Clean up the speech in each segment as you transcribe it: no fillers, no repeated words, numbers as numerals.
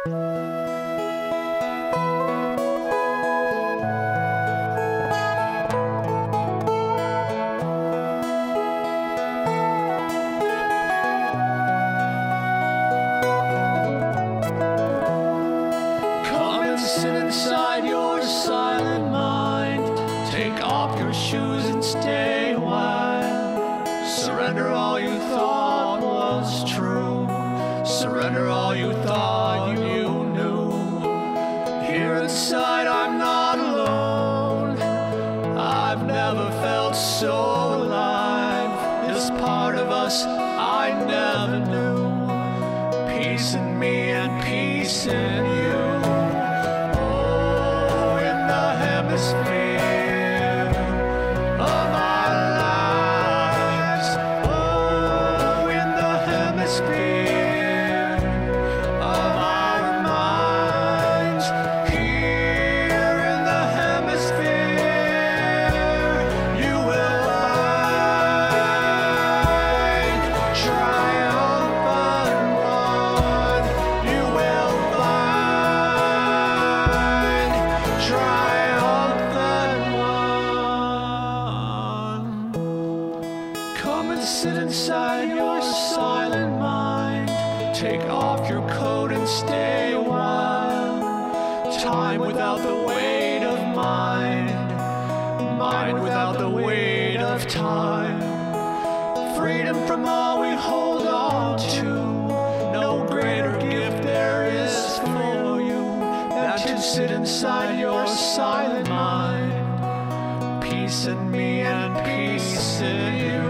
Sit inside your silent mind. Take off your shoes and stay a while. Surrender all you thought was true. Surrender all you thought you knew. Here inside I'm not alone. I've never felt so alive. This part of us I never knew. Peace in me and peace in you. Hemisphere of our lives, oh, in the hemisphere of our minds, here in the hemisphere, you will find triumphant one. You will find Come and sit inside your silent mind. Take off your coat and stay a while. Time without the weight of mind. Mind without the weight of time. Freedom from all we hold on to. No greater gift there is for you than to sit inside your silent mind. Peace in me and peace in you.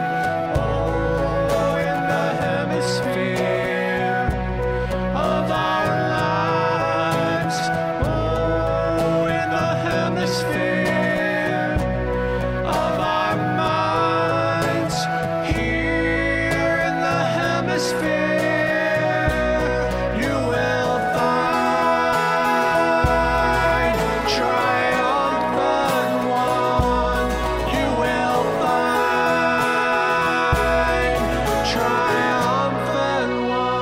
Oh, in the hemisphere of our lives. Oh, in the hemisphere of our minds. Here in the hemisphere, you will find triumphant one. You will find triumphant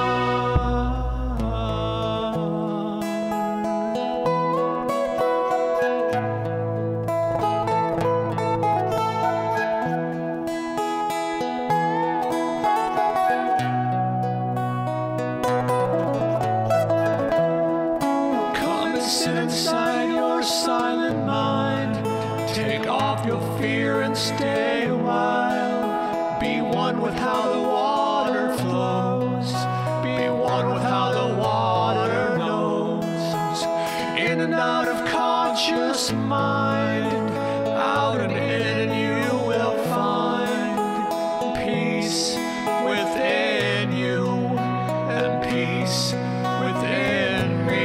Come and sit inside your silent mind. Take off your fear and stay a while. Be one with how the water flows. Be one with how the water knows. In and out of conscious mind. Out and in, and you will find peace within you and peace within me.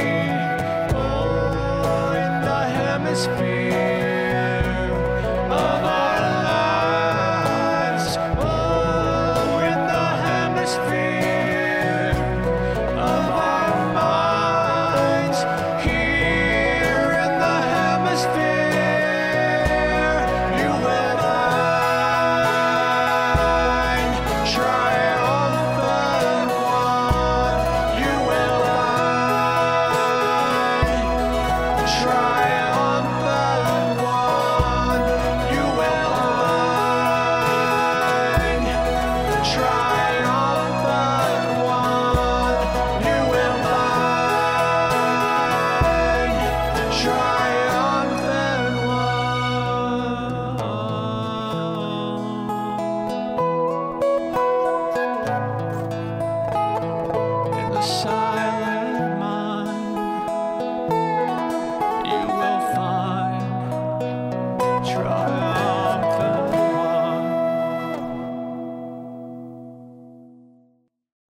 Oh, in the hemisphere of our lives. Oh, in the hemisphere of our minds. Here in the hemisphere, you will find triumphant one. You will find triumphant one. You will find triumphant one. You will find triumphant one. In the silent mind, you will find triumph.